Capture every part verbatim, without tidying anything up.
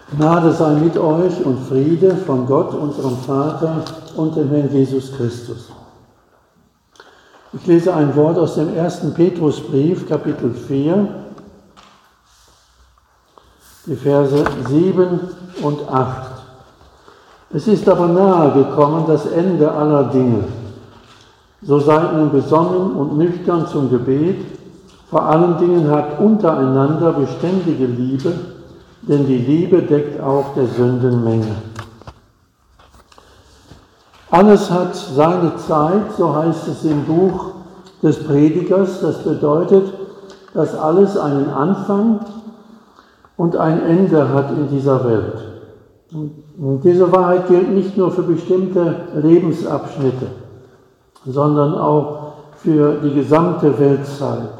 Gnade sei mit euch und Friede von Gott, unserem Vater und dem Herrn Jesus Christus. Ich lese ein Wort aus dem ersten Petrusbrief, Kapitel vier, die Verse sieben und acht. Es ist aber nahe gekommen das Ende aller Dinge. So seid nun besonnen und nüchtern zum Gebet. Vor allen Dingen habt untereinander beständige Liebe, denn die Liebe deckt auch der Sünden Menge. Alles hat seine Zeit, so heißt es im Buch des Predigers. Das bedeutet, dass alles einen Anfang und ein Ende hat in dieser Welt. Und diese Wahrheit gilt nicht nur für bestimmte Lebensabschnitte, sondern auch für die gesamte Weltzeit.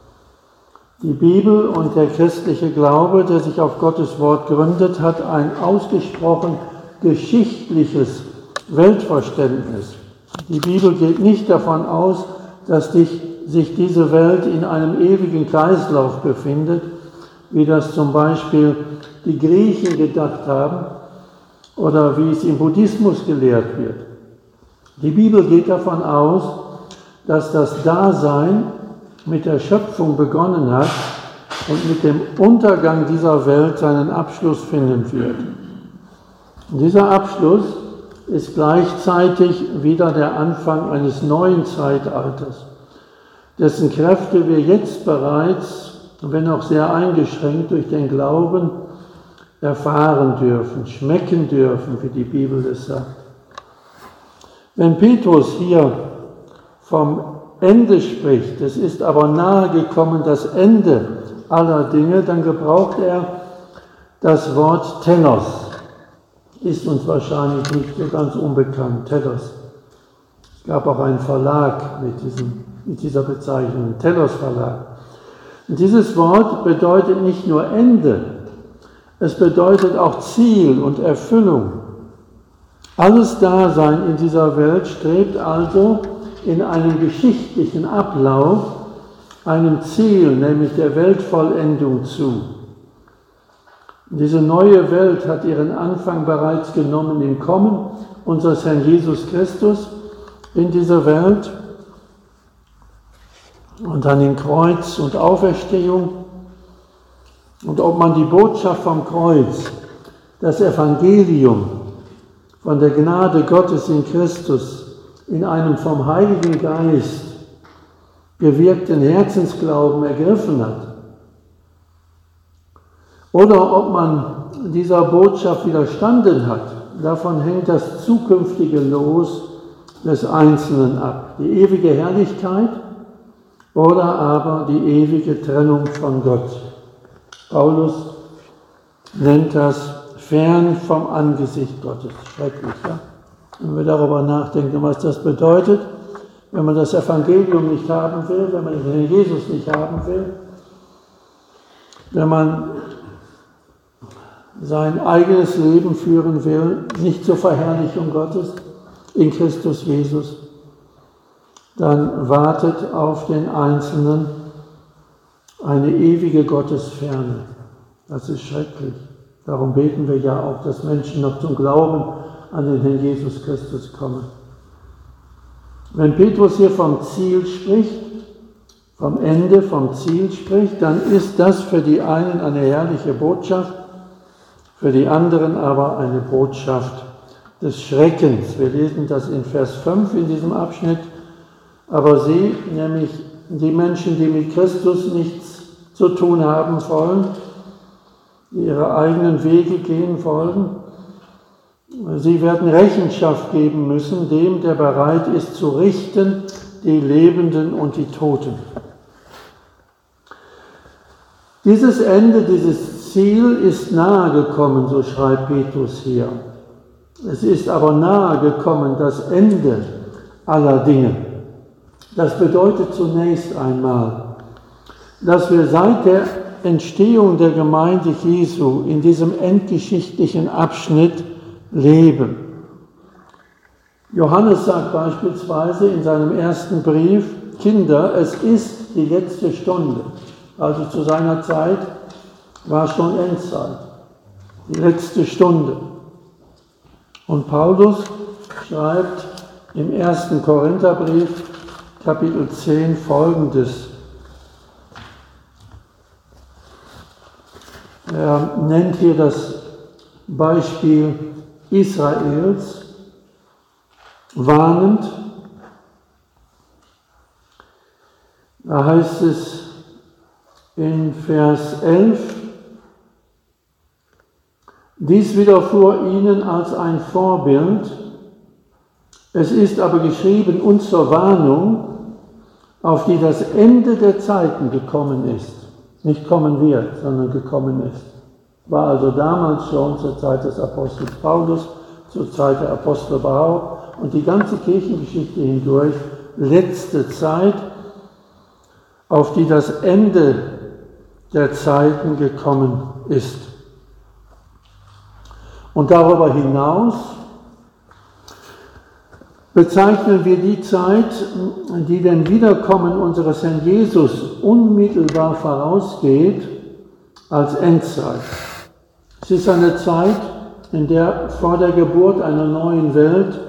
Die Bibel und der christliche Glaube, der sich auf Gottes Wort gründet, hat ein ausgesprochen geschichtliches Weltverständnis. Die Bibel geht nicht davon aus, dass sich diese Welt in einem ewigen Kreislauf befindet, wie das zum Beispiel die Griechen gedacht haben oder wie es im Buddhismus gelehrt wird. Die Bibel geht davon aus, dass das Dasein mit der Schöpfung begonnen hat und mit dem Untergang dieser Welt seinen Abschluss finden wird. Und dieser Abschluss ist gleichzeitig wieder der Anfang eines neuen Zeitalters, dessen Kräfte wir jetzt bereits, wenn auch sehr eingeschränkt durch den Glauben, erfahren dürfen, schmecken dürfen, wie die Bibel es sagt. Wenn Petrus hier vom Ende spricht, es ist aber nahe gekommen das Ende aller Dinge, dann gebraucht er das Wort Telos. Ist uns wahrscheinlich nicht so ganz unbekannt, Telos. Es gab auch einen Verlag mit, diesem, mit dieser Bezeichnung, Telos Verlag. Und dieses Wort bedeutet nicht nur Ende, es bedeutet auch Ziel und Erfüllung. Alles Dasein in dieser Welt strebt also in einem geschichtlichen Ablauf einem Ziel, nämlich der Weltvollendung zu. Diese neue Welt hat ihren Anfang bereits genommen im Kommen unseres Herrn Jesus Christus in diese Welt und dann in Kreuz und Auferstehung. Und ob man die Botschaft vom Kreuz, das Evangelium von der Gnade Gottes in Christus, in einem vom Heiligen Geist gewirkten Herzensglauben ergriffen hat, oder ob man dieser Botschaft widerstanden hat, davon hängt das zukünftige Los des Einzelnen ab, die ewige Herrlichkeit oder aber die ewige Trennung von Gott. Paulus nennt das fern vom Angesicht Gottes. Schrecklich, ja? Wenn wir darüber nachdenken, was das bedeutet, wenn man das Evangelium nicht haben will, wenn man den Herrn Jesus nicht haben will, wenn man sein eigenes Leben führen will, nicht zur Verherrlichung Gottes in Christus Jesus, dann wartet auf den Einzelnen eine ewige Gottesferne. Das ist schrecklich. Darum beten wir ja auch, dass Menschen noch zum Glauben an den Herrn Jesus Christus kommen. Wenn Petrus hier vom Ziel spricht, vom Ende, vom Ziel spricht, dann ist das für die einen eine herrliche Botschaft, für die anderen aber eine Botschaft des Schreckens. Wir lesen das in Vers fünf in diesem Abschnitt. Aber sie, nämlich die Menschen, die mit Christus nichts zu tun haben wollen, die ihre eigenen Wege gehen wollen, sie werden Rechenschaft geben müssen, dem, der bereit ist zu richten, die Lebenden und die Toten. Dieses Ende, dieses Ziel ist nahe gekommen, so schreibt Petrus hier. Es ist aber nahe gekommen, das Ende aller Dinge. Das bedeutet zunächst einmal, dass wir seit der Entstehung der Gemeinde Jesu in diesem endgeschichtlichen Abschnitt leben. Johannes sagt beispielsweise in seinem ersten Brief, Kinder, es ist die letzte Stunde. Also zu seiner Zeit war schon Endzeit. die letzte Stunde. Und Paulus schreibt im ersten Korintherbrief, Kapitel zehn, Folgendes. Er nennt hier das Beispiel Israels, warnend. Da heißt es in Vers elf, dies widerfuhr ihnen als ein Vorbild, es ist aber geschrieben uns zur Warnung, auf die das Ende der Zeiten gekommen ist. Nicht kommen wird, sondern gekommen ist. War also damals schon zur Zeit des Apostels Paulus, zur Zeit der Apostel überhaupt und die ganze Kirchengeschichte hindurch letzte Zeit, auf die das Ende der Zeiten gekommen ist. Und darüber hinaus bezeichnen wir die Zeit, die dem Wiederkommen unseres Herrn Jesus unmittelbar vorausgeht, als Endzeit. Es ist eine Zeit, in der vor der Geburt einer neuen Welt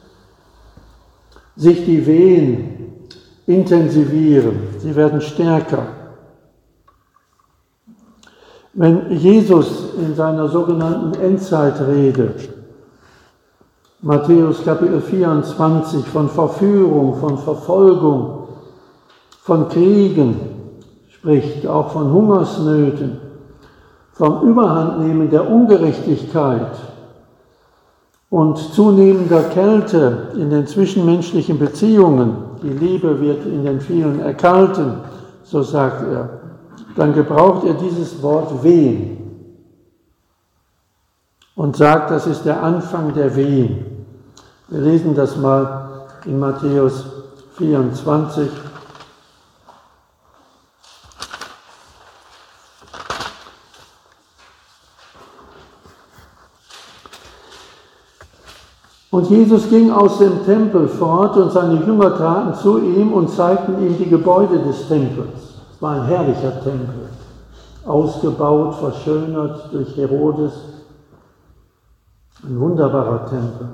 sich die Wehen intensivieren, sie werden stärker. Wenn Jesus in seiner sogenannten Endzeitrede, Matthäus Kapitel vierundzwanzig, von Verführung, von Verfolgung, von Kriegen spricht, auch von Hungersnöten, vom Überhandnehmen der Ungerechtigkeit und zunehmender Kälte in den zwischenmenschlichen Beziehungen, die Liebe wird in den vielen erkalten, so sagt er, dann gebraucht er dieses Wort Wehen und sagt, das ist der Anfang der Wehen. Wir lesen das mal in Matthäus vierundzwanzig. Und Jesus ging aus dem Tempel fort und seine Jünger traten zu ihm und zeigten ihm die Gebäude des Tempels. Es war ein herrlicher Tempel, ausgebaut, verschönert durch Herodes. Ein wunderbarer Tempel.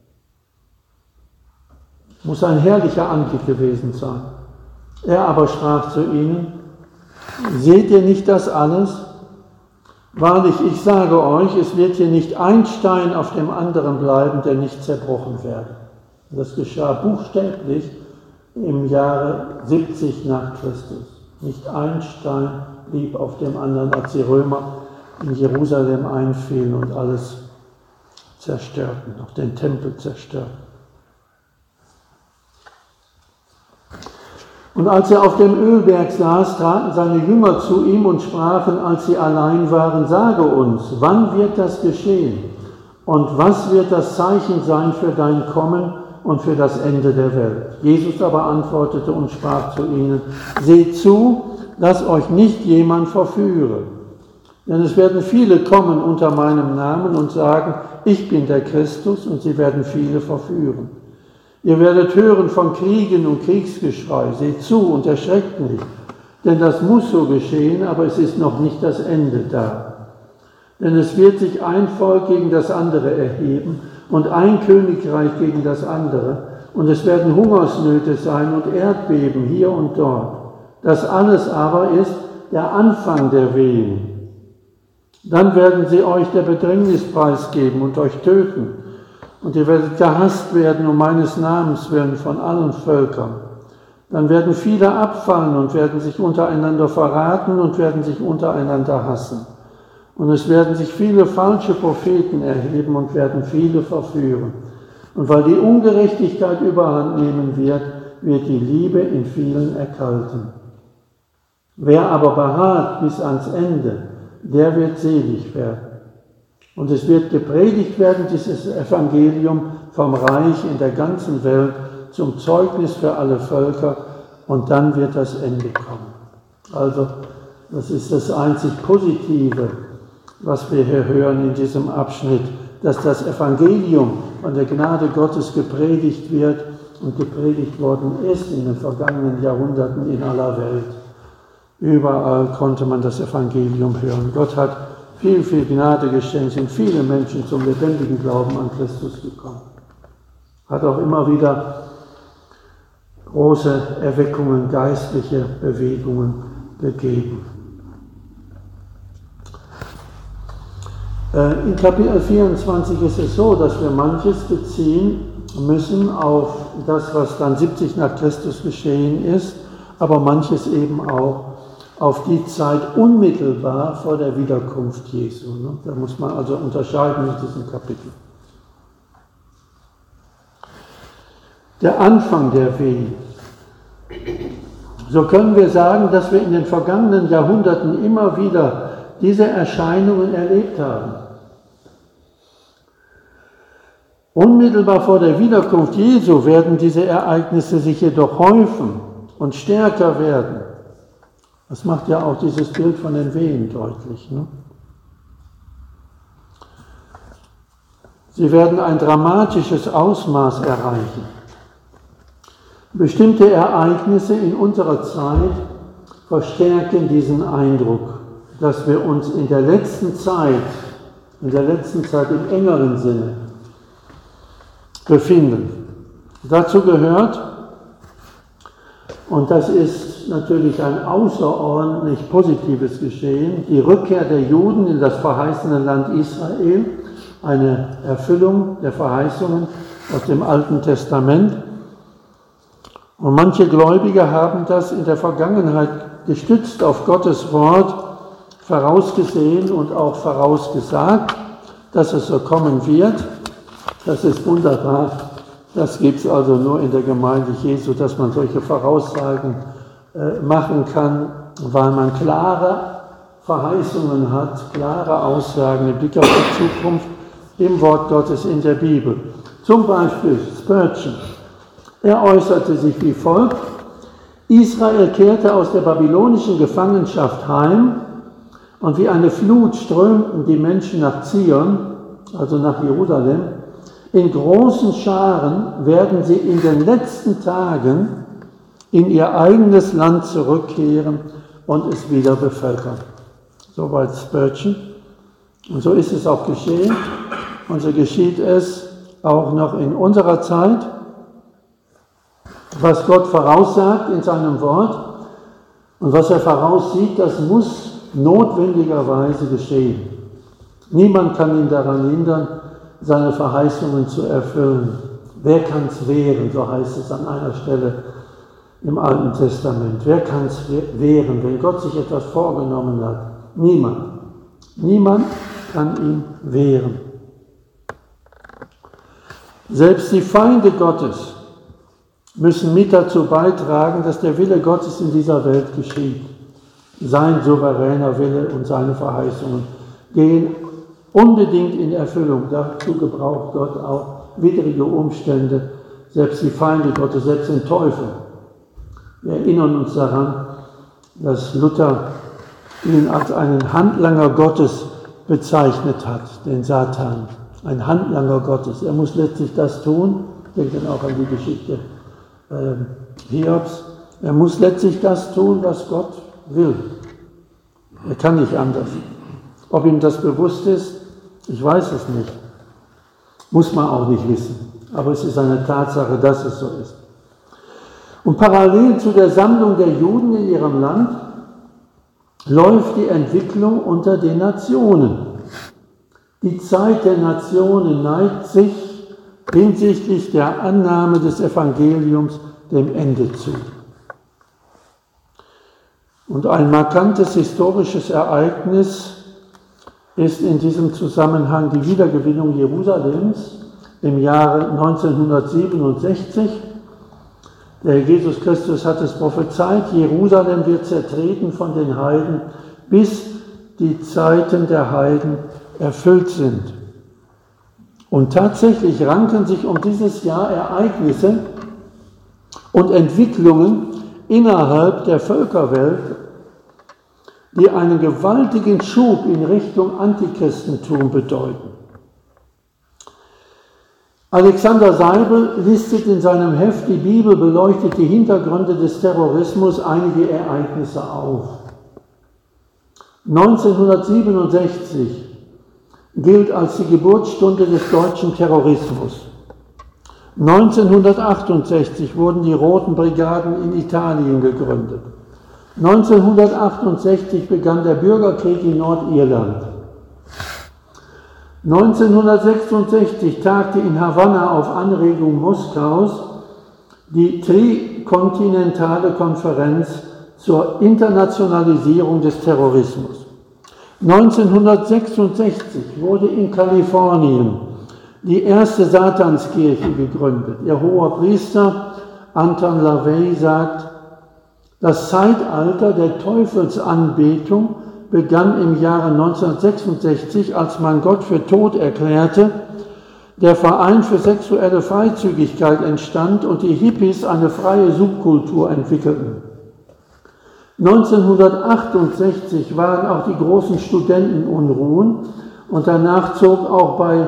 Muss ein herrlicher Anblick gewesen sein. Er aber sprach zu ihnen, seht ihr nicht das alles? Wahrlich, ich sage euch, es wird hier nicht ein Stein auf dem anderen bleiben, der nicht zerbrochen werde. Das geschah buchstäblich im Jahre siebzig nach Christus. Nicht ein Stein blieb auf dem anderen, als die Römer in Jerusalem einfielen und alles zerstörten, auch den Tempel zerstörten. Und als er auf dem Ölberg saß, traten seine Jünger zu ihm und sprachen, als sie allein waren, sage uns, wann wird das geschehen? Und was wird das Zeichen sein für dein Kommen und für das Ende der Welt? Jesus aber antwortete und sprach zu ihnen, seht zu, dass euch nicht jemand verführe. Denn es werden viele kommen unter meinem Namen und sagen, ich bin der Christus, und sie werden viele verführen. Ihr werdet hören von Kriegen und Kriegsgeschrei. Seht zu und erschreckt nicht, denn das muss so geschehen, aber es ist noch nicht das Ende da. Denn es wird sich ein Volk gegen das andere erheben und ein Königreich gegen das andere, und es werden Hungersnöte sein und Erdbeben hier und dort. Das alles aber ist der Anfang der Wehen. Dann werden sie euch der Bedrängnis preisgeben und euch töten. Und ihr werdet gehasst werden um meines Namens willen von allen Völkern. Dann werden viele abfallen und werden sich untereinander verraten und werden sich untereinander hassen. Und es werden sich viele falsche Propheten erheben und werden viele verführen. Und weil die Ungerechtigkeit überhand nehmen wird, wird die Liebe in vielen erkalten. Wer aber beharrt bis ans Ende, der wird selig werden. Und es wird gepredigt werden, dieses Evangelium vom Reich in der ganzen Welt zum Zeugnis für alle Völker, und dann wird das Ende kommen. Also, das ist das einzig Positive, was wir hier hören in diesem Abschnitt, dass das Evangelium von der Gnade Gottes gepredigt wird und gepredigt worden ist in den vergangenen Jahrhunderten in aller Welt. Überall konnte man das Evangelium hören. Gott hat viel, viel Gnade geschenkt, sind viele Menschen zum lebendigen Glauben an Christus gekommen. Hat auch immer wieder große Erweckungen, geistliche Bewegungen gegeben. In Kapitel vierundzwanzig ist es so, dass wir manches beziehen müssen auf das, was dann siebzig nach Christus geschehen ist, aber manches eben auch auf die Zeit unmittelbar vor der Wiederkunft Jesu. Da muss man also unterscheiden in diesem Kapitel. Der Anfang der Wehen. So können wir sagen, dass wir in den vergangenen Jahrhunderten immer wieder diese Erscheinungen erlebt haben. Unmittelbar vor der Wiederkunft Jesu werden diese Ereignisse sich jedoch häufen und stärker werden. Das macht ja auch dieses Bild von den Wehen deutlich. Ne? Sie werden ein dramatisches Ausmaß erreichen. Bestimmte Ereignisse in unserer Zeit verstärken diesen Eindruck, dass wir uns in der letzten Zeit, in der letzten Zeit im engeren Sinne befinden. Dazu gehört, und das ist natürlich ein außerordentlich positives Geschehen, die Rückkehr der Juden in das verheißene Land Israel, eine Erfüllung der Verheißungen aus dem Alten Testament. Und manche Gläubige haben das in der Vergangenheit gestützt auf Gottes Wort vorausgesehen und auch vorausgesagt, dass es so kommen wird. Das ist wunderbar. Das gibt es also nur in der Gemeinde Jesu, dass man solche Voraussagen äh, machen kann, weil man klare Verheißungen hat, klare Aussagen im Blick auf die Zukunft im Wort Gottes in der Bibel. Zum Beispiel Spurgeon. Er äußerte sich wie folgt: Israel kehrte aus der babylonischen Gefangenschaft heim und wie eine Flut strömten die Menschen nach Zion, also nach Jerusalem. In großen Scharen werden sie in den letzten Tagen in ihr eigenes Land zurückkehren und es wieder bevölkern. Soweit Spurgeon. Und so ist es auch geschehen. Und so geschieht es auch noch in unserer Zeit. Was Gott voraussagt in seinem Wort und was er voraussieht, das muss notwendigerweise geschehen. Niemand kann ihn daran hindern, seine Verheißungen zu erfüllen. Wer kann es wehren, so heißt es an einer Stelle im Alten Testament. Wer kann es wehren, wenn Gott sich etwas vorgenommen hat? Niemand. Niemand kann ihn wehren. Selbst die Feinde Gottes müssen mit dazu beitragen, dass der Wille Gottes in dieser Welt geschieht. Sein souveräner Wille und seine Verheißungen gehen unbedingt in Erfüllung. Dazu gebraucht Gott auch widrige Umstände, selbst die Feinde Gottes, selbst den Teufel. Wir erinnern uns daran, dass Luther ihn als einen Handlanger Gottes bezeichnet hat, den Satan. Ein Handlanger Gottes. Er muss letztlich das tun, denkt dann auch an die Geschichte äh, Hiobs, er muss letztlich das tun, was Gott will. Er kann nicht anders. Ob ihm das bewusst ist, ich weiß es nicht. Muss man auch nicht wissen. Aber es ist eine Tatsache, dass es so ist. Und parallel zu der Sammlung der Juden in ihrem Land läuft die Entwicklung unter den Nationen. Die Zeit der Nationen neigt sich hinsichtlich der Annahme des Evangeliums dem Ende zu. Und ein markantes historisches Ereignis ist in diesem Zusammenhang die Wiedergewinnung Jerusalems im Jahre neunzehnhundertsiebenundsechzig. Der Herr Jesus Christus hat es prophezeit, Jerusalem wird zertreten von den Heiden, bis die Zeiten der Heiden erfüllt sind. Und tatsächlich ranken sich um dieses Jahr Ereignisse und Entwicklungen innerhalb der Völkerwelt, die einen gewaltigen Schub in Richtung Antichristentum bedeuten. Alexander Seibel listet in seinem Heft Die Bibel beleuchtet die Hintergründe des Terrorismus einige Ereignisse auf. neunzehnhundertsiebenundsechzig gilt als die Geburtsstunde des deutschen Terrorismus. neunzehnhundertachtundsechzig wurden die Roten Brigaden in Italien gegründet. neunzehnhundertachtundsechzig begann der Bürgerkrieg in Nordirland. neunzehnhundertsechsundsechzig tagte in Havanna auf Anregung Moskaus die Trikontinentale Konferenz zur Internationalisierung des Terrorismus. neunzehnhundertsechsundsechzig wurde in Kalifornien die erste Satanskirche gegründet. Ihr hoher Priester Anton LaVey sagt, das Zeitalter der Teufelsanbetung begann im Jahre neunzehnhundertsechsundsechzig, als man Gott für tot erklärte, der Verein für sexuelle Freizügigkeit entstand und die Hippies eine freie Subkultur entwickelten. neunzehnhundertachtundsechzig waren auch die großen Studentenunruhen und danach zog auch bei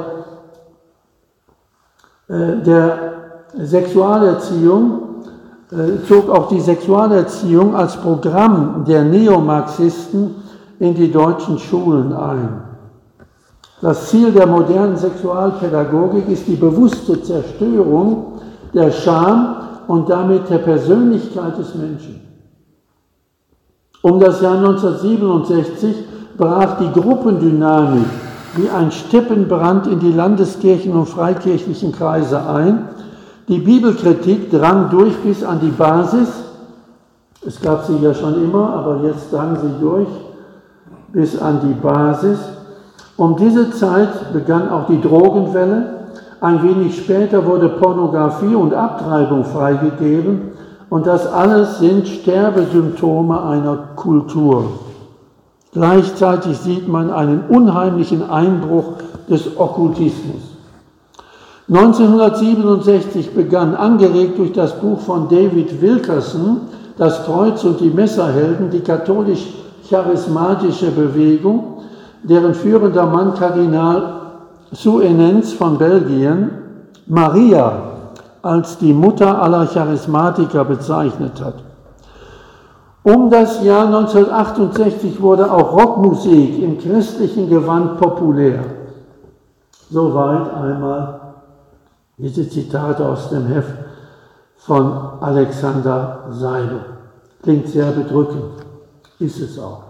äh, der Sexualerziehung, äh, zog auch die Sexualerziehung als Programm der Neomarxisten in die deutschen Schulen ein. Das Ziel der modernen Sexualpädagogik ist die bewusste Zerstörung der Scham und damit der Persönlichkeit des Menschen. Um das Jahr neunzehnhundertsiebenundsechzig brach die Gruppendynamik wie ein Steppenbrand in die Landeskirchen und freikirchlichen Kreise ein. Die Bibelkritik drang durch bis an die Basis. Es gab sie ja schon immer, aber jetzt drang sie durch bis an die Basis. Um diese Zeit begann auch die Drogenwelle. Ein wenig später wurde Pornografie und Abtreibung freigegeben. Und das alles sind Sterbesymptome einer Kultur. Gleichzeitig sieht man einen unheimlichen Einbruch des Okkultismus. neunzehnhundertsiebenundsechzig begann, angeregt durch das Buch von David Wilkerson, Das Kreuz und die Messerhelden, die katholisch-charismatische Bewegung, deren führender Mann Kardinal Suenens von Belgien Maria als die Mutter aller Charismatiker bezeichnet hat. Um das Jahr neunzehnhundertachtundsechzig wurde auch Rockmusik im christlichen Gewand populär. Soweit einmal diese Zitate aus dem Heft von Alexander Seidel. Klingt sehr bedrückend, ist es auch.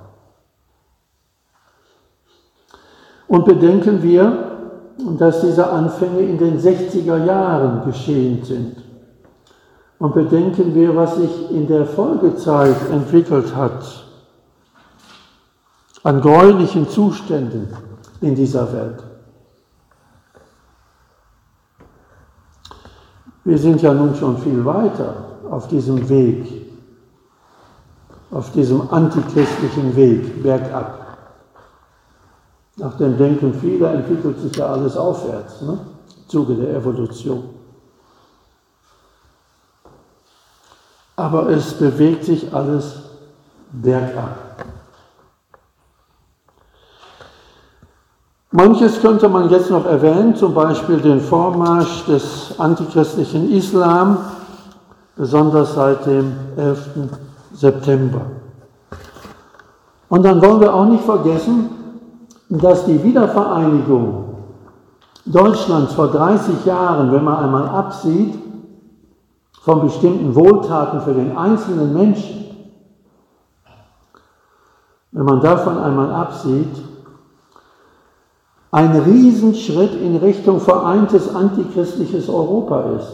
Und bedenken wir, dass diese Anfänge in den sechziger Jahren geschehen sind. Und bedenken wir, was sich in der Folgezeit entwickelt hat an gräulichen Zuständen in dieser Welt. Wir sind ja nun schon viel weiter auf diesem Weg, auf diesem antichristlichen Weg bergab. Nach dem Denken vieler entwickelt sich ja alles aufwärts, ne? Im Zuge der Evolution. Aber es bewegt sich alles bergab. Manches könnte man jetzt noch erwähnen, zum Beispiel den Vormarsch des antichristlichen Islam, besonders seit dem elften September. Und dann wollen wir auch nicht vergessen, dass die Wiedervereinigung Deutschlands vor dreißig Jahren, wenn man einmal absieht, von bestimmten Wohltaten für den einzelnen Menschen, wenn man davon einmal absieht, ein Riesenschritt in Richtung vereintes antichristliches Europa ist.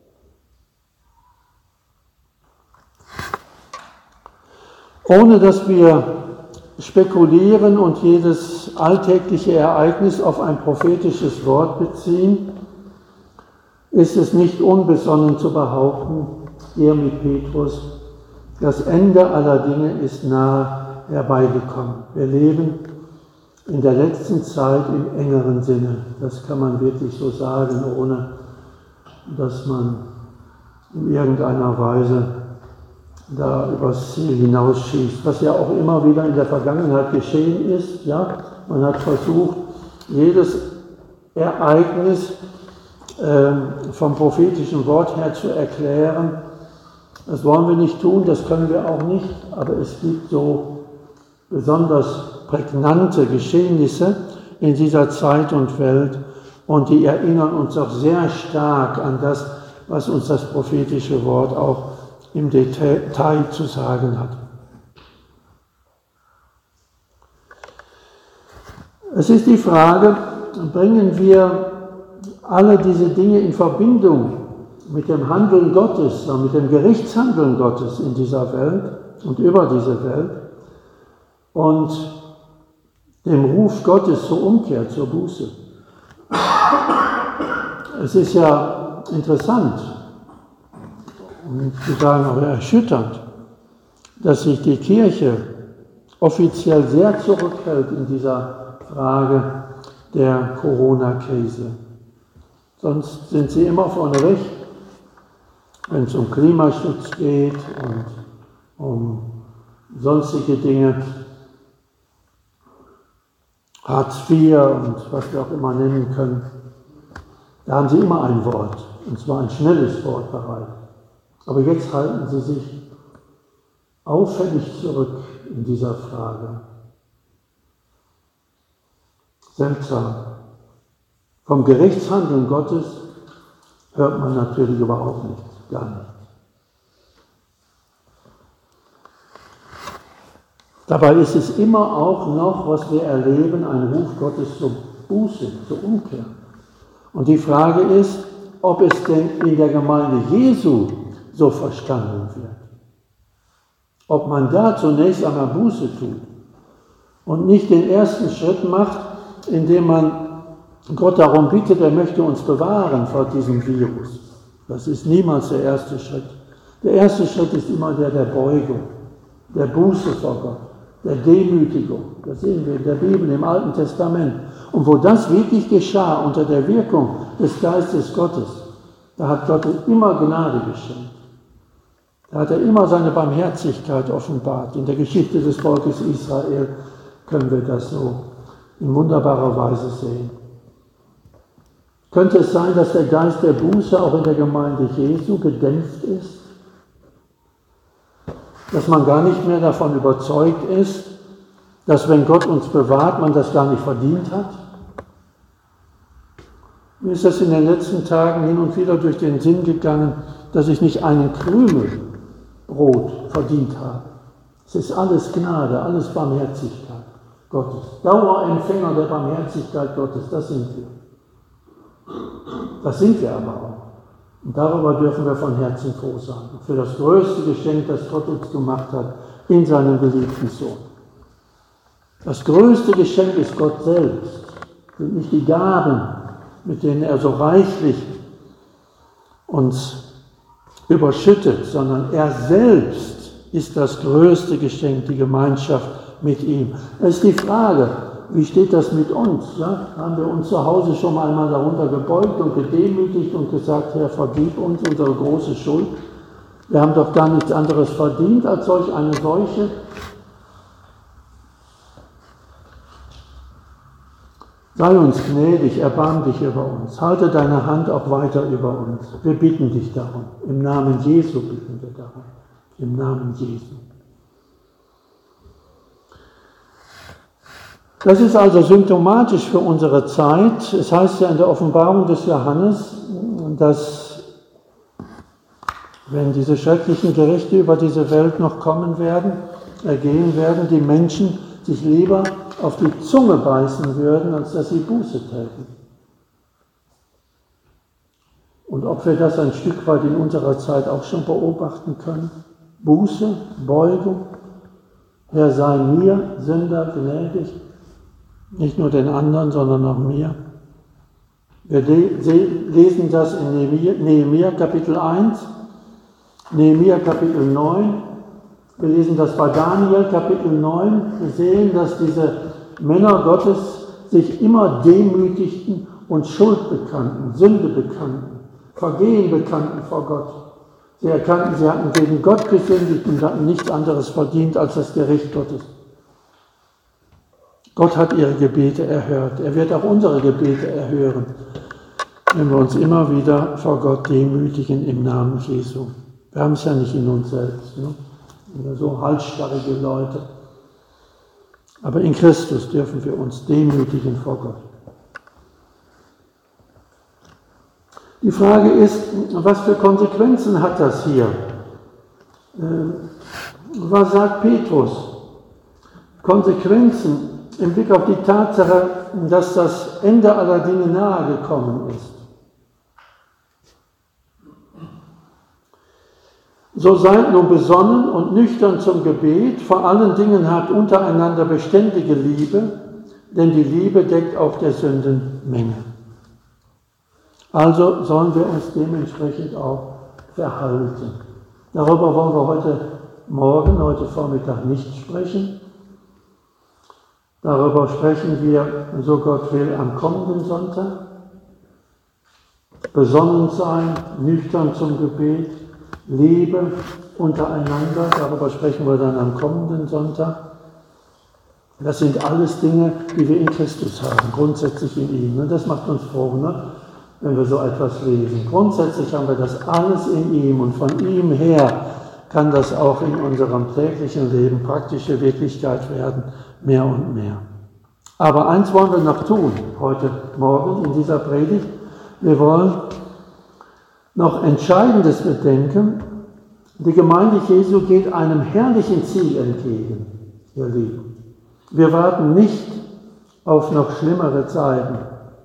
Ohne dass wir spekulieren und jedes alltägliche Ereignis auf ein prophetisches Wort beziehen, ist es nicht unbesonnen zu behaupten, hier mit Petrus, das Ende aller Dinge ist nahe herbeigekommen. Wir leben in der letzten Zeit im engeren Sinne. Das kann man wirklich so sagen, ohne dass man in irgendeiner Weise da übers Ziel hinausschießt, was ja auch immer wieder in der Vergangenheit geschehen ist. Ja? Man hat versucht, jedes Ereignis äh, vom prophetischen Wort her zu erklären. Das wollen wir nicht tun, das können wir auch nicht, aber es gibt so besonders prägnante Geschehnisse in dieser Zeit und Welt und die erinnern uns auch sehr stark an das, was uns das prophetische Wort auch im Detail zu sagen hat. Es ist die Frage, bringen wir alle diese Dinge in Verbindung mit dem Handeln Gottes, mit dem Gerichtshandeln Gottes in dieser Welt und über diese Welt und dem Ruf Gottes zur Umkehr, zur Buße. Es ist ja interessant, um zu sagen auch erschütternd, dass sich die Kirche offiziell sehr zurückhält in dieser Frage der Corona-Krise. Sonst sind sie immer vorne weg, wenn es um Klimaschutz geht und um sonstige Dinge, Hartz vier und was wir auch immer nennen können. Da haben sie immer ein Wort, und zwar ein schnelles Wort bereit. Aber jetzt halten sie sich auffällig zurück in dieser Frage. Seltsam. Vom Gerichtshandeln Gottes hört man natürlich überhaupt nichts, gar nichts. Dabei ist es immer auch noch, was wir erleben, ein Ruf Gottes zur Buße, zur Umkehr. Und die Frage ist, ob es denn in der Gemeinde Jesu so verstanden wird. Ob man da zunächst einmal Buße tut und nicht den ersten Schritt macht, indem man Gott darum bittet, er möchte uns bewahren vor diesem Virus. Das ist niemals der erste Schritt. Der erste Schritt ist immer der der Beugung, der Buße vor Gott, der Demütigung. Das sehen wir in der Bibel, im Alten Testament. Und wo das wirklich geschah, unter der Wirkung des Geistes Gottes, da hat Gott immer Gnade geschenkt. Da hat er immer seine Barmherzigkeit offenbart. In der Geschichte des Volkes Israel können wir das so in wunderbarer Weise sehen. Könnte es sein, dass der Geist der Buße auch in der Gemeinde Jesu gedämpft ist? Dass man gar nicht mehr davon überzeugt ist, dass wenn Gott uns bewahrt, man das gar nicht verdient hat? Mir ist das in den letzten Tagen hin und wieder durch den Sinn gegangen, dass ich nicht einen Krümel Brot verdient habe. Es ist alles Gnade, alles Barmherzigkeit Gottes. Dauerempfänger der Barmherzigkeit Gottes, das sind wir. Das sind wir aber auch. Und darüber dürfen wir von Herzen froh sein. Für das größte Geschenk, das Gott uns gemacht hat, in seinem geliebten Sohn. Das größte Geschenk ist Gott selbst. Sind nicht die Gaben, mit denen er so reichlich uns überschüttet, sondern er selbst ist das größte Geschenk, die Gemeinschaft mit ihm. Es ist die Frage, wie steht das mit uns? Ja? Haben wir uns zu Hause schon einmal darunter gebeugt und gedemütigt und gesagt, Herr, vergib uns unsere große Schuld? Wir haben doch gar nichts anderes verdient als solch eine Seuche. Sei uns gnädig, erbarm dich über uns, halte deine Hand auch weiter über uns. Wir bitten dich darum. Im Namen Jesu bitten wir darum. Im Namen Jesu. Das ist also symptomatisch für unsere Zeit. Es heißt ja in der Offenbarung des Johannes, dass, wenn diese schrecklichen Gerichte über diese Welt noch kommen werden, ergehen werden, die Menschen sich lieber auf die Zunge beißen würden, als dass sie Buße täten. Und ob wir das ein Stück weit in unserer Zeit auch schon beobachten können? Buße, Beugung, Herr, sei mir, Sünder, gnädig, nicht nur den anderen, sondern auch mir. Wir lesen das in Nehemia Kapitel eins, Nehemia Kapitel neun, wir lesen das bei Daniel Kapitel neun. Wir sehen, dass diese Männer Gottes sich immer demütigten und Schuld bekannten, Sünde bekannten, Vergehen bekannten vor Gott. Sie erkannten, sie hatten gegen Gott gesündigt und hatten nichts anderes verdient als das Gericht Gottes. Gott hat ihre Gebete erhört. Er wird auch unsere Gebete erhören, wenn wir uns immer wieder vor Gott demütigen im Namen Jesu. Wir haben es ja nicht in uns selbst. Ne? So halsstarrige Leute. Aber in Christus dürfen wir uns demütigen vor Gott. Die Frage ist, was für Konsequenzen hat das hier? Was sagt Petrus? Konsequenzen im Blick auf die Tatsache, dass das Ende aller Dinge nahe gekommen ist. So seid nun besonnen und nüchtern zum Gebet, vor allen Dingen habt untereinander beständige Liebe, denn die Liebe deckt auch der Sünden Menge. Also sollen wir uns dementsprechend auch verhalten. Darüber wollen wir heute Morgen, heute Vormittag nicht sprechen. Darüber sprechen wir, so Gott will, am kommenden Sonntag. Besonnen sein, nüchtern zum Gebet, Liebe untereinander, darüber sprechen wir dann am kommenden Sonntag. Das sind alles Dinge, die wir in Christus haben, grundsätzlich in ihm. Und das macht uns froh, ne? Wenn wir so etwas lesen. Grundsätzlich haben wir das alles in ihm und von ihm her kann das auch in unserem täglichen Leben praktische Wirklichkeit werden, mehr und mehr. Aber eins wollen wir noch tun, heute Morgen in dieser Predigt. Wir wollen noch Entscheidendes bedenken. Die Gemeinde Jesu geht einem herrlichen Ziel entgegen, ihr Lieben. Wir warten nicht auf noch schlimmere Zeiten.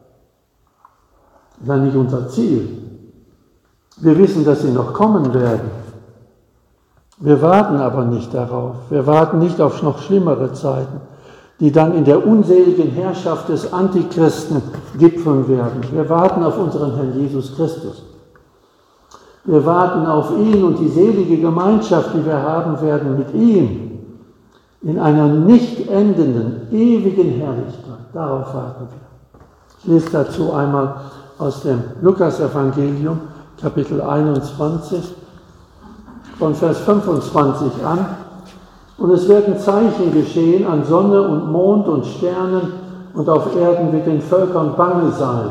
Das ist nicht unser Ziel. Wir wissen, dass sie noch kommen werden. Wir warten aber nicht darauf. Wir warten nicht auf noch schlimmere Zeiten, die dann in der unseligen Herrschaft des Antichristen gipfeln werden. Wir warten auf unseren Herrn Jesus Christus. Wir warten auf ihn und die selige Gemeinschaft, die wir haben werden mit ihm, in einer nicht endenden, ewigen Herrlichkeit. Darauf warten wir. Ich lese dazu einmal aus dem Lukas-Evangelium, Kapitel einundzwanzig, von Vers fünfundzwanzig an. Und es werden Zeichen geschehen an Sonne und Mond und Sternen, und auf Erden wird den Völkern bange sein.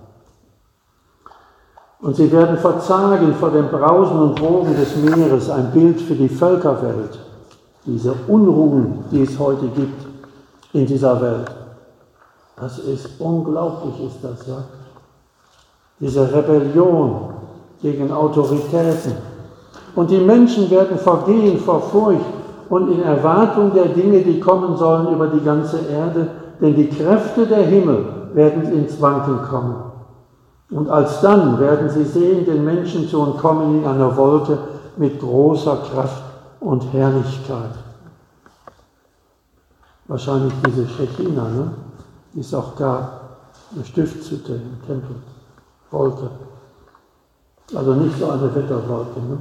Und sie werden verzagen vor dem Brausen und Wogen des Meeres, ein Bild für die Völkerwelt. Diese Unruhen, die es heute gibt in dieser Welt. Das ist unglaublich, ist das, ja. Diese Rebellion gegen Autoritäten. Und die Menschen werden vergehen vor Furcht und in Erwartung der Dinge, die kommen sollen über die ganze Erde, denn die Kräfte der Himmel werden ins Wanken kommen. Und alsdann werden sie sehen, den Menschensohn kommen in einer Wolke mit großer Kraft und Herrlichkeit. Wahrscheinlich diese Shechina, ne? Die es auch gab, eine Stiftshütte im Tempel. Wolke. Also nicht so eine Wetterwolke. Ne?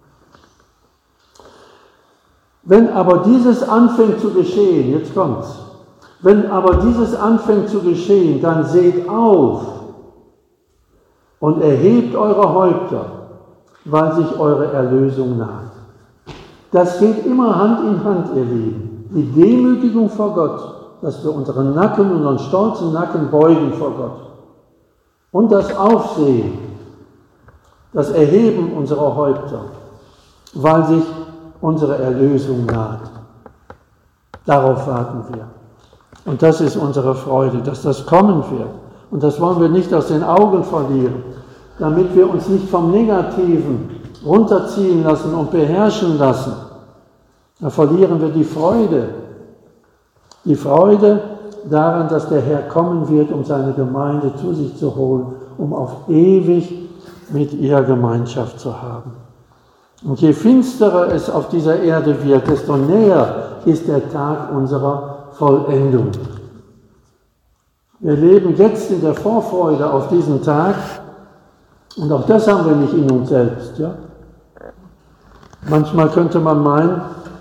Wenn aber dieses anfängt zu geschehen, jetzt kommt's, wenn aber dieses anfängt zu geschehen, dann seht auf und erhebt eure Häupter, weil sich eure Erlösung naht. Das geht immer Hand in Hand, ihr Lieben. Die Demütigung vor Gott, dass wir unseren Nacken, unseren stolzen Nacken beugen vor Gott. Und das Aufsehen, das Erheben unserer Häupter, weil sich unsere Erlösung naht. Darauf warten wir. Und das ist unsere Freude, dass das kommen wird. Und das wollen wir nicht aus den Augen verlieren, damit wir uns nicht vom Negativen runterziehen lassen und beherrschen lassen. Da verlieren wir die Freude. Die Freude daran, dass der Herr kommen wird, um seine Gemeinde zu sich zu holen, um auf ewig mit ihr Gemeinschaft zu haben. Und je finsterer es auf dieser Erde wird, desto näher ist der Tag unserer Vollendung. Wir leben jetzt in der Vorfreude auf diesen Tag, und auch das haben wir nicht in uns selbst. Ja? Manchmal könnte man meinen,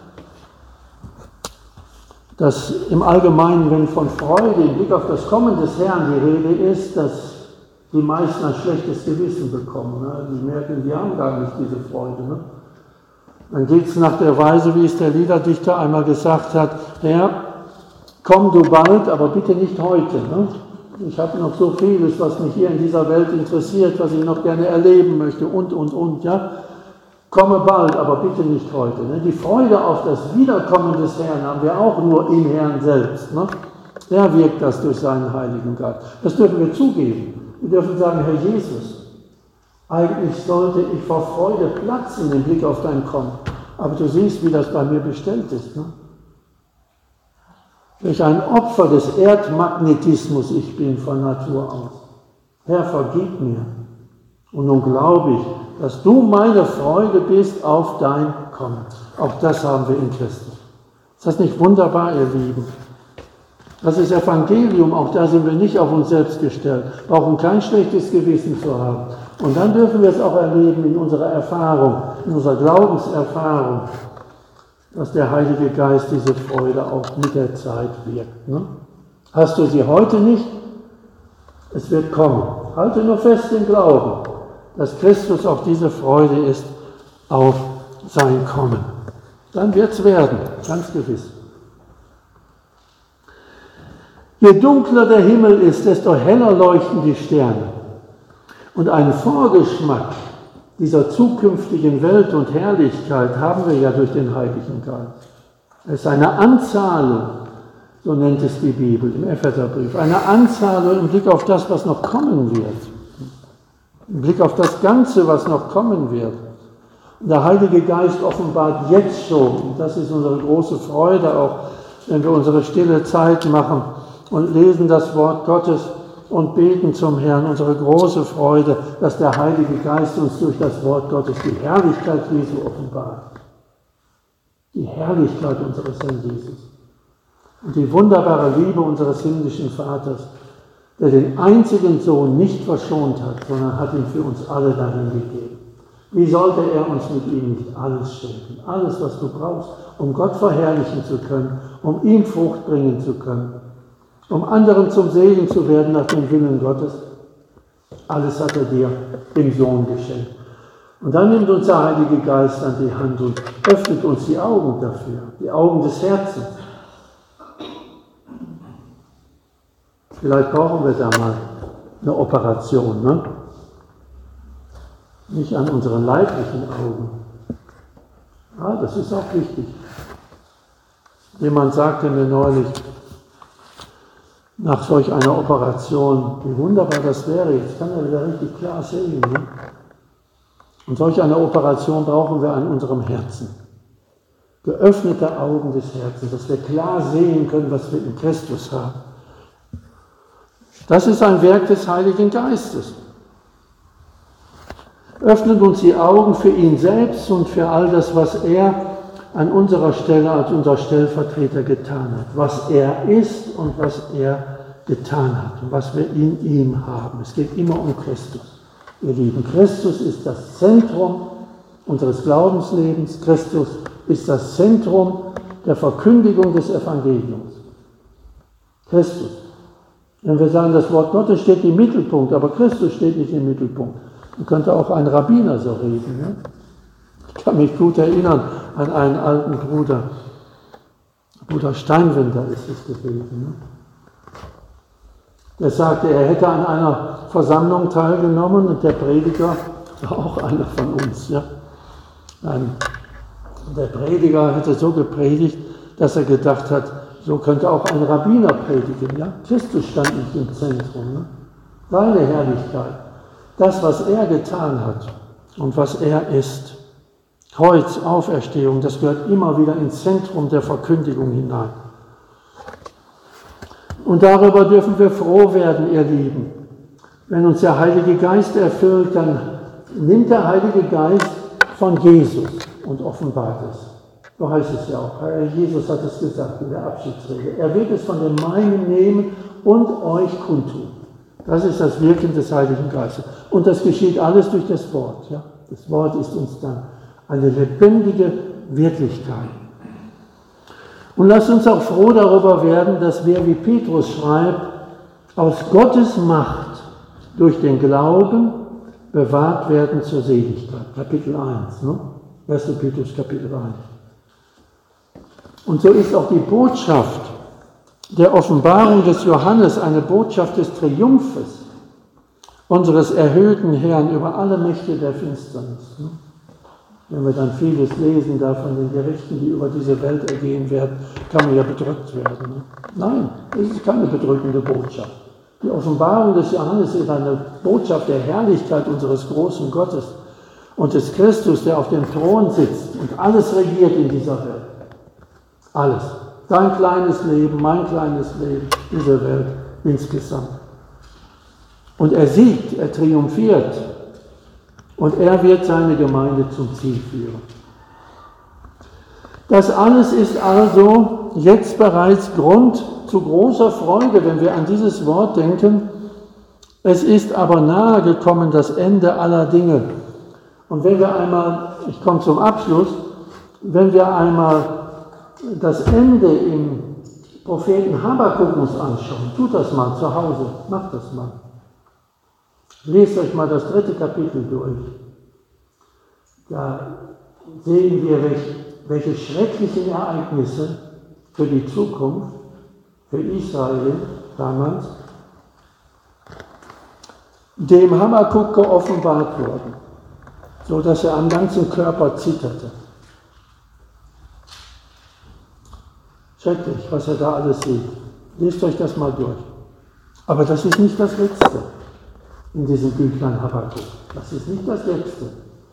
dass im Allgemeinen, wenn von Freude im Blick auf das Kommen des Herrn die Rede ist, dass die meisten ein schlechtes Gewissen bekommen. Ne? Die merken, die haben gar nicht diese Freude. Ne? Dann geht es nach der Weise, wie es der Liederdichter einmal gesagt hat, Herr, komm du bald, aber bitte nicht heute. Ne? Ich habe noch so vieles, was mich hier in dieser Welt interessiert, was ich noch gerne erleben möchte und, und, und. Ja? komme bald, aber bitte nicht heute. Ne? Die Freude auf das Wiederkommen des Herrn haben wir auch nur im Herrn selbst. Ne? Er wirkt das durch seinen Heiligen Geist. Das dürfen wir zugeben. Wir dürfen sagen, Herr Jesus, eigentlich sollte ich vor Freude platzen im Blick auf dein Kommen. Aber du siehst, wie das bei mir bestellt ist. Ne? Welch ein Opfer des Erdmagnetismus ich bin von Natur aus. Herr, vergib mir. Und nun glaube ich, dass du meine Freude bist auf dein Kommen. Auch das haben wir in Christus. Ist das nicht wunderbar, ihr Lieben? Das ist Evangelium, auch da sind wir nicht auf uns selbst gestellt, brauchen kein schlechtes Gewissen zu haben. Und dann dürfen wir es auch erleben in unserer Erfahrung, in unserer Glaubenserfahrung, dass der Heilige Geist diese Freude auch mit der Zeit wirkt. Ne? Hast du sie heute nicht? Es wird kommen. Halte nur fest den Glauben, dass Christus auch diese Freude ist auf sein Kommen. Dann wird es werden, ganz gewiss. Je dunkler der Himmel ist, desto heller leuchten die Sterne. Und einen Vorgeschmack dieser zukünftigen Welt und Herrlichkeit haben wir ja durch den Heiligen Geist. Es ist eine Anzahlung, so nennt es die Bibel im Epheserbrief, eine Anzahlung im Blick auf das, was noch kommen wird. Im Blick auf das Ganze, was noch kommen wird. Und der Heilige Geist offenbart jetzt schon, und das ist unsere große Freude auch, wenn wir unsere stille Zeit machen und lesen das Wort Gottes und beten zum Herrn, unsere große Freude, dass der Heilige Geist uns durch das Wort Gottes die Herrlichkeit Jesu offenbart. Die Herrlichkeit unseres Herrn Jesus. Und die wunderbare Liebe unseres himmlischen Vaters, der den einzigen Sohn nicht verschont hat, sondern hat ihn für uns alle dahin gegeben. Wie sollte er uns mit ihm nicht alles schenken? Alles, was du brauchst, um Gott verherrlichen zu können, um ihm Frucht bringen zu können, um anderen zum Segen zu werden nach dem Willen Gottes. Alles hat er dir im Sohn geschenkt. Und dann nimmt uns der Heilige Geist an die Hand und öffnet uns die Augen dafür, die Augen des Herzens. Vielleicht brauchen wir da mal eine Operation, ne? Nicht an unseren leiblichen Augen. Ah, das ist auch wichtig. Jemand sagte mir neulich, nach solch einer Operation, wie wunderbar das wäre, jetzt kann er wieder richtig klar sehen. Ne? Und solch eine Operation brauchen wir an unserem Herzen. Geöffnete Augen des Herzens, dass wir klar sehen können, was wir in Christus haben. Das ist ein Werk des Heiligen Geistes. Öffnet uns die Augen für ihn selbst und für all das, was er an unserer Stelle als unser Stellvertreter getan hat. Was er ist und was er getan hat und was wir in ihm haben. Es geht immer um Christus, ihr Lieben. Christus ist das Zentrum unseres Glaubenslebens. Christus ist das Zentrum der Verkündigung des Evangeliums. Christus. Wenn wir sagen, das Wort Gottes steht im Mittelpunkt, aber Christus steht nicht im Mittelpunkt. Man könnte auch ein Rabbiner so reden. Ne? Ich kann mich gut erinnern an einen alten Bruder. Bruder Steinwender ist es gewesen. Ne? Der sagte, er hätte an einer Versammlung teilgenommen und der Prediger war auch einer von uns. Ja? Der Prediger hätte so gepredigt, dass er gedacht hat, so könnte auch ein Rabbiner predigen. Ja? Christus stand nicht im Zentrum. Ne? Seine Herrlichkeit. Das, was er getan hat und was er ist. Kreuz, Auferstehung, das gehört immer wieder ins Zentrum der Verkündigung hinein. Und darüber dürfen wir froh werden, ihr Lieben. Wenn uns der Heilige Geist erfüllt, dann nimmt der Heilige Geist von Jesus und offenbart es. So heißt es ja auch. Jesus hat es gesagt in der Abschiedsrede. Er wird es von den Meinen nehmen und euch kundtun. Das ist das Wirken des Heiligen Geistes. Und das geschieht alles durch das Wort. Ja? Das Wort ist uns dann eine lebendige Wirklichkeit. Und lasst uns auch froh darüber werden, dass wir, wie Petrus schreibt, aus Gottes Macht durch den Glauben bewahrt werden zur Seligkeit. Kapitel eins, ne? erster Petrus Kapitel eins. Und so ist auch die Botschaft der Offenbarung des Johannes eine Botschaft des Triumphes unseres erhöhten Herrn über alle Mächte der Finsternis. Ne? Wenn wir dann vieles lesen da von den Gerichten, die über diese Welt ergehen werden, kann man ja bedrückt werden. Ne? Nein, es ist keine bedrückende Botschaft. Die Offenbarung des Johannes ist eine Botschaft der Herrlichkeit unseres großen Gottes und des Christus, der auf dem Thron sitzt und alles regiert in dieser Welt. Alles. Dein kleines Leben, mein kleines Leben, diese Welt insgesamt. Und er siegt, er triumphiert und er wird seine Gemeinde zum Ziel führen. Das alles ist also jetzt bereits Grund zu großer Freude, wenn wir an dieses Wort denken. Es ist aber nahe gekommen das Ende aller Dinge. Und wenn wir einmal, ich komme zum Abschluss, wenn wir einmal das Ende im Propheten Habakuk uns anschauen, tut das mal zu Hause, macht das mal. Lest euch mal das dritte Kapitel durch. Da sehen wir, welche, welche schrecklichen Ereignisse für die Zukunft, für Israel damals, dem Habakuk geoffenbart wurden, so dass er am ganzen Körper zitterte. Schrecklich, was er da alles sieht. Lest euch das mal durch. Aber das ist nicht das Letzte in diesem Büchlein Habakuk. Das ist nicht das Letzte.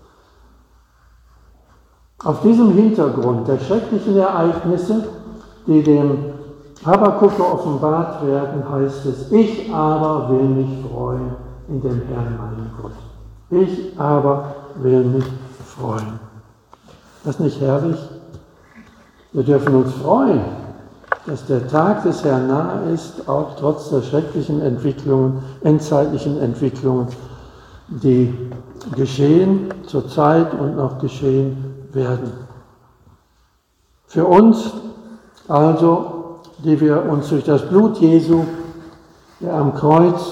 Auf diesem Hintergrund der schrecklichen Ereignisse, die dem Habakuk offenbart werden, heißt es, ich aber will mich freuen in dem Herrn, meinem Gott. Ich aber will mich freuen. Das ist nicht herrlich? Wir dürfen uns freuen, dass der Tag des Herrn nahe ist, auch trotz der schrecklichen Entwicklungen, endzeitlichen Entwicklungen, die geschehen zur Zeit und noch geschehen werden. Für uns also, die wir uns durch das Blut Jesu, der am Kreuz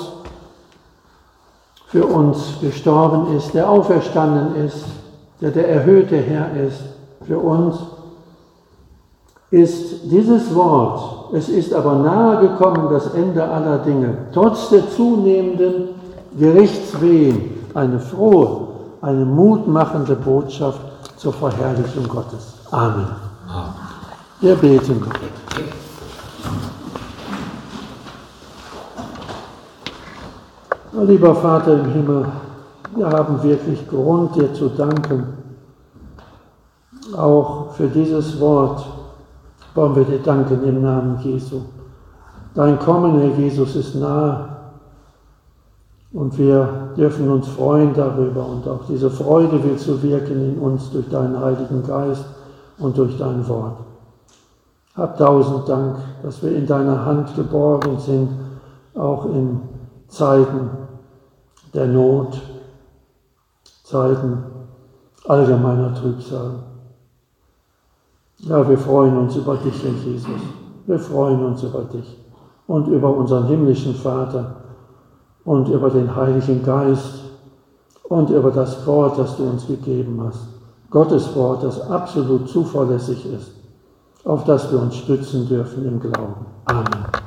für uns gestorben ist, der auferstanden ist, der der erhöhte Herr ist, für uns ist dieses Wort, es ist aber nahe gekommen, das Ende aller Dinge, trotz der zunehmenden Gerichtswehen, eine frohe, eine mutmachende Botschaft zur Verherrlichung Gottes. Amen. Amen. Wir beten. Oh, lieber Vater im Himmel, wir haben wirklich Grund, dir zu danken, auch für dieses Wort. Wollen wir dir danken im Namen Jesu. Dein Kommen, Herr Jesus, ist nahe und wir dürfen uns freuen darüber und auch diese Freude willst du wirken in uns durch deinen Heiligen Geist und durch dein Wort. Hab tausend Dank, dass wir in deiner Hand geborgen sind, auch in Zeiten der Not, Zeiten allgemeiner Trübsal. Ja, wir freuen uns über dich, Herr Jesus. Wir freuen uns über dich und über unseren himmlischen Vater und über den Heiligen Geist und über das Wort, das du uns gegeben hast. Gottes Wort, das absolut zuverlässig ist, auf das wir uns stützen dürfen im Glauben. Amen.